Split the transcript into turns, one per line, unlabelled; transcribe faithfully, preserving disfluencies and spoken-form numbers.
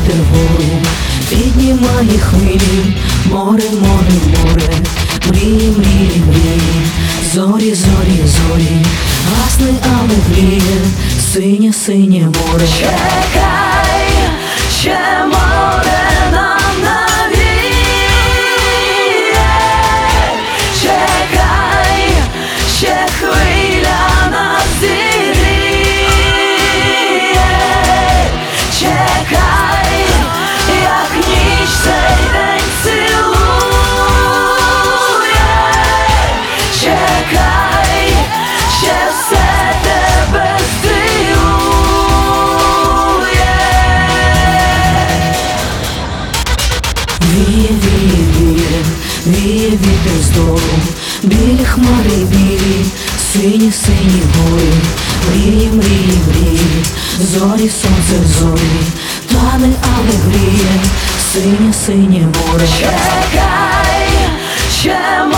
вітер вгору піднімає хвилі, море, море, море, мрії, мрії, мрії, зорі, зорі, зорі, гасне, але гріє синє, синє море.
Чекай, ще море нам навіє, чекай, ще хвиля нас зігріє, чекай, як ніч цей день цілує, чекай, ще все тебе здивує.
Віє, віє, віє, віє вітер з дому, білі хмари білі, сині, сині гори, мрії, мрії, мрії, зорі, сонце, зорі, тане, але гріє синє, синє море.
Чекай, ще